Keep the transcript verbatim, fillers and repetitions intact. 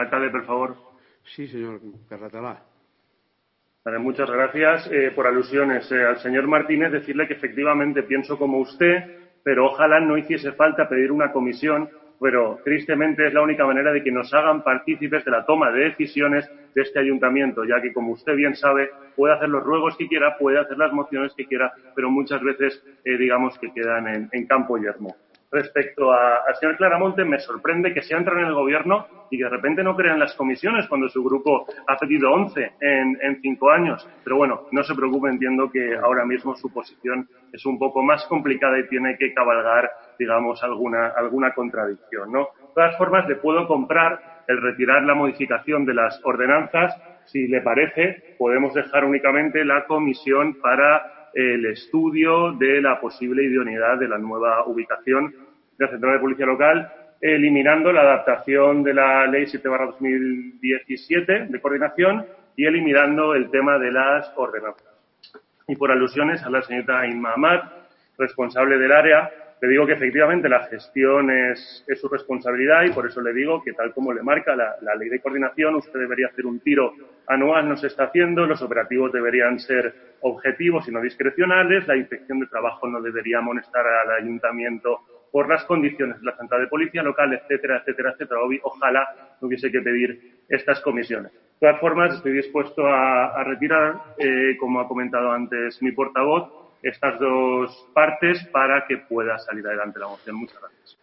Alcalde, por favor. Sí, señor Carratalá. Vale, muchas gracias. Eh, por alusiones eh, al señor Martínez, decirle que efectivamente pienso como usted, pero ojalá no hiciese falta pedir una comisión, pero tristemente es la única manera de que nos hagan partícipes de la toma de decisiones de este ayuntamiento, ya que, como usted bien sabe, puede hacer los ruegos que quiera, puede hacer las mociones que quiera, pero muchas veces, eh, digamos, que quedan en, en campo yermo. Respecto a, al señor Claramonte, me sorprende que se entran en el gobierno y que de repente no crean las comisiones cuando su grupo ha pedido once en, en cinco años. Pero bueno, no se preocupe, entiendo que ahora mismo su posición es un poco más complicada y tiene que cabalgar, digamos, alguna, alguna contradicción, ¿no? De todas formas, le puedo comprar el retirar la modificación de las ordenanzas. Si le parece, podemos dejar únicamente la comisión para el estudio de la posible idoneidad de la nueva ubicación de la Central de Policía Local, eliminando la adaptación de la Ley siete barra dos mil diecisiete de coordinación y eliminando el tema de las ordenanzas. Y por alusiones a la señorita Inma Amat, responsable del área, le digo que efectivamente la gestión es, es su responsabilidad y por eso le digo que, tal como le marca la, la ley de coordinación, usted debería hacer un tiro anual, no se está haciendo, los operativos deberían ser objetivos y no discrecionales, la inspección de trabajo no debería amonestar al ayuntamiento por las condiciones de la Central de Policía Local, etcétera, etcétera, etcétera. Ojalá no hubiese que pedir estas comisiones. De todas formas, estoy dispuesto a, a retirar, eh, como ha comentado antes mi portavoz, estas dos partes para que pueda salir adelante la moción. Muchas gracias.